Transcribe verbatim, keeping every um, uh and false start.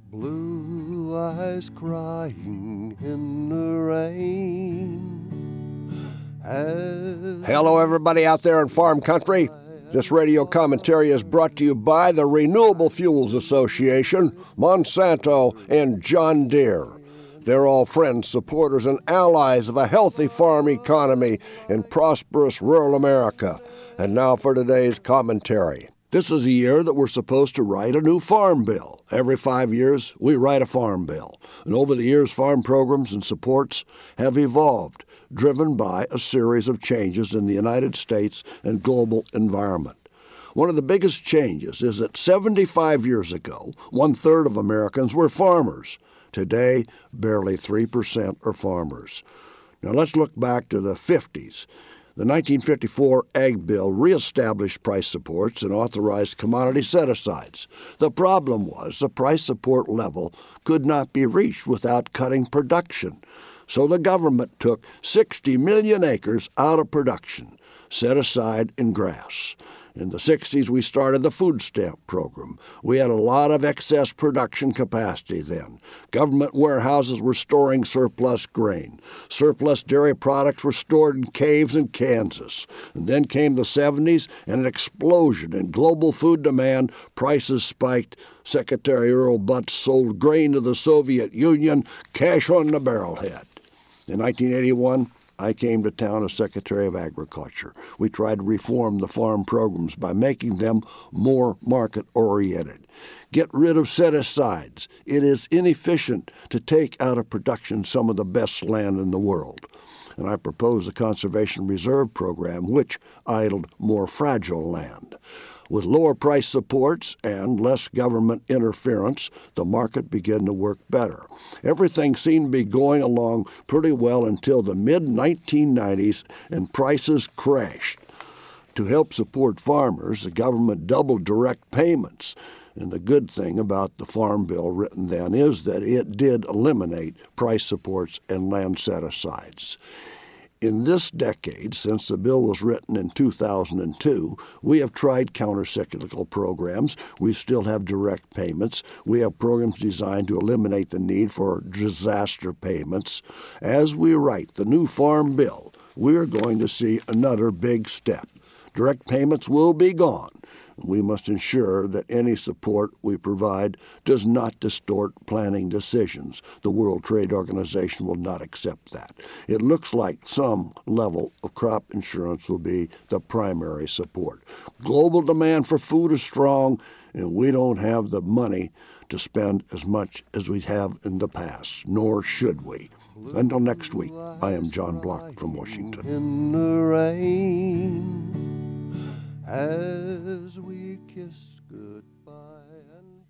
Blue eyes crying in the rain. Hello, everybody out there in farm country. This radio commentary is brought to you by the Renewable Fuels Association, Monsanto, and John Deere. They're all friends, supporters, and allies of a healthy farm economy in prosperous rural America. And now for today's commentary. This is a year that we're supposed to write a new farm bill. Every five years, we write a farm bill. And over the years, farm programs and supports have evolved, driven by a series of changes in the United States and global environment. One of the biggest changes is that seventy-five years ago, one-third of Americans were farmers. Today, barely three percent are farmers. Now let's look back to the fifties. The nineteen fifty-four Ag Bill reestablished price supports and authorized commodity set-asides. The problem was the price support level could not be reached without cutting production. So the government took sixty million acres out of production, set aside in grass. In the sixties, we started the food stamp program. We had a lot of excess production capacity then. Government warehouses were storing surplus grain. Surplus dairy products were stored in caves in Kansas. And then came the seventies and an explosion in global food demand. Prices spiked. Secretary Earl Butz sold grain to the Soviet Union, cash on the barrelhead. In nineteen eighty-one, I came to town as Secretary of Agriculture. We tried to reform the farm programs by making them more market-oriented. Get rid of set-asides. It is inefficient to take out of production some of the best land in the world. And I proposed the Conservation Reserve Program, which idled more fragile land. With lower price supports and less government interference, the market began to work better. Everything seemed to be going along pretty well until the mid nineteen nineties, and prices crashed. To help support farmers, the government doubled direct payments. And the good thing about the Farm Bill written then is that it did eliminate price supports and land set-asides. In this decade, since the bill was written in two thousand two, we have tried countercyclical programs. We still have direct payments. We have programs designed to eliminate the need for disaster payments. As we write the new Farm Bill, we're going to see another big step. Direct payments will be gone. We must ensure that any support we provide does not distort planning decisions. The World Trade Organization will not accept that. It looks like some level of crop insurance will be the primary support. Global demand for food is strong, and we don't have the money to spend as much as we have in the past, nor should we. Until next week, I am John Block from Washington. In the rain, as we kiss goodbye and